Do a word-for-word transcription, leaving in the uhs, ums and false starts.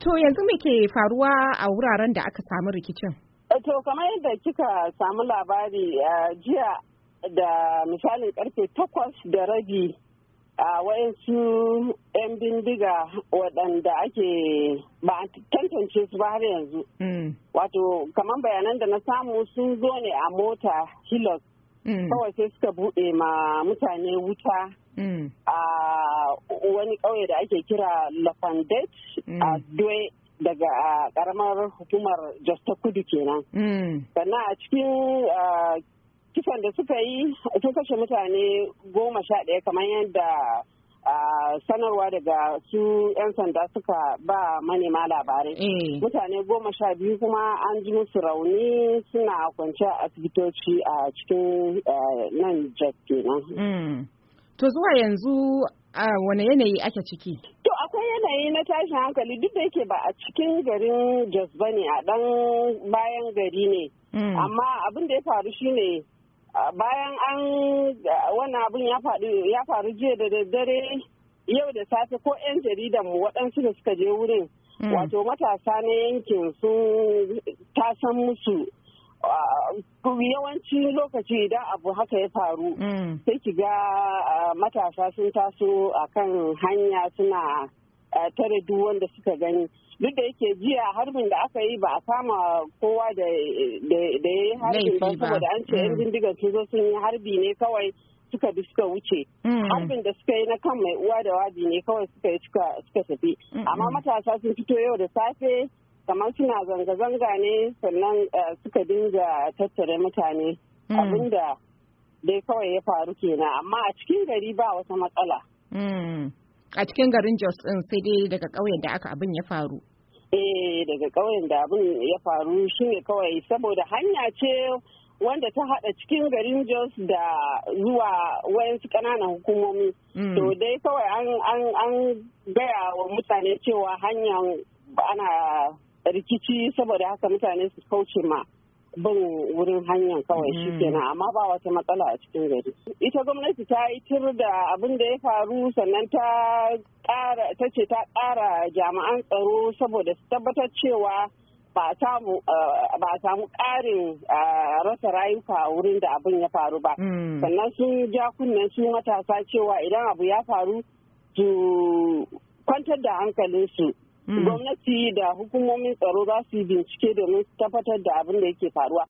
To yanzu me ke faruwa a wuraren da aka samu rikicin? To kamar yadda kika samu labari jiya da misalin karfe takwas da rabi a wayansu 'yan bindiga waɗanda ake ba a tantance su ba har yanzu. Wato kamar bayanan da na samu sun zo ne a mota Hilux. Kawai sai suka buɗe ma mutane wuta a wani ƙauye da ake kira Lafandet a Dwe daga ƙaramar hukumar Jos ta Kudu kenan. Sannan a cikin kisan da suka yi sun kashe mutane goma sha ɗaya kamar yadda sanarwa daga su 'yan sanda suka ba manema labarai. Mutane goma sha biyu kuma an ji musu rauni suna kwance a asibitoci a cikin nan Jos kenan. To zuwa yanzu a wane yanayi ake ciki? To akwai yanayi na tashin hankali duk da yake ba a cikin garin Jos ba ne, a ɗan bayan gari ne. Amma abin da ya faru shine bayan an wannan abin ya faru jiya da daddare yau da safe ko 'yan jaridan mu waɗansu da suka je wurin wato matasa na yankin sun tasan musu yawanci lokaci idan abu haka ya faru sai ki ga matasa sun taso a kan hanya suna tare duk wanda suka gani duk da yake jiya harbin da aka yi ba a kama kowa da ya yi harbin ba saboda an ce yan bindigar sun zo sun yi harbi ne kawai suka bi suka wuce harbin da suka yi na kan mai uwa da wabi ne kawai suka yi suka tafi amma matasa sun fito yau da safe kamar suna zanga-zanga ne sannan suka dinga tattare mutane abinda dai kawai ya faru kenan amma a cikin gari ba wata matsala. A cikin garin Jos ɗin sai dai daga ƙauyen da aka abin ya faru. Eh daga ƙauyen da abin ya faru shine kawai saboda hanya ce wanda ta haɗa cikin garin Jos da zuwa wayansu ƙananan hukumomi. To dai kawai an gaya wa mutane cewa hanyar ana rikici saboda haka mutane su kauce ma bin wurin hanyar kawai shi kenan amma ba wata matsala a cikin gari. Ita gwamnati ta yi tir da abin da ya faru sannan ta ƙara ta ce ta ƙara jami'an tsaro saboda su tabbatar cewa ba a samu ƙarin rasa rayuka a wurin da abin ya faru ba. Sannan sun ja kunnen su matasa cewa idan abu ya faru su kwantar da hankalinsu. Gwamnati da hukumomin tsaro za su yi bincike domin su tabbatar da abin da yake faruwa